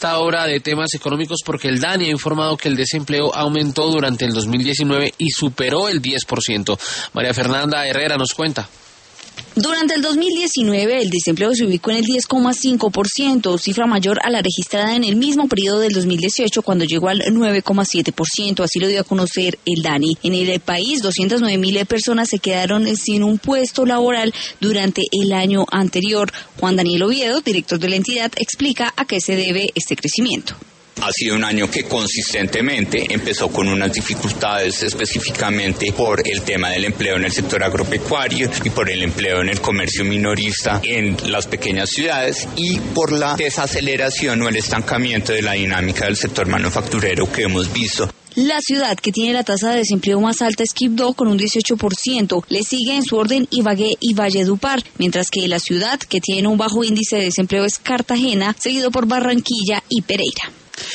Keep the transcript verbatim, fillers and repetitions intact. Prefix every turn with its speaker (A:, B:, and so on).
A: esta hora de temas económicos porque el DANI ha informado que el desempleo aumentó durante el dos mil diecinueve y superó el diez por ciento. María Fernanda Herrera nos cuenta.
B: Durante el dos mil diecinueve, el desempleo se ubicó en el diez coma cinco por ciento, cifra mayor a la registrada en el mismo periodo del dos mil dieciocho, cuando llegó al nueve coma siete por ciento. Así lo dio a conocer el DANI. En el país, doscientas nueve mil personas se quedaron sin un puesto laboral durante el año anterior. Juan Daniel Oviedo, director de la entidad, explica a qué se debe este crecimiento.
C: Ha sido un año que consistentemente empezó con unas dificultades específicamente por el tema del empleo en el sector agropecuario y por el empleo en el comercio minorista en las pequeñas ciudades y por la desaceleración o el estancamiento de la dinámica del sector manufacturero que hemos visto.
B: La ciudad que tiene la tasa de desempleo más alta es Quibdó, con un dieciocho por ciento. Le sigue en su orden Ibagué y Valledupar, mientras que la ciudad que tiene un bajo índice de desempleo es Cartagena, seguido por Barranquilla y Pereira.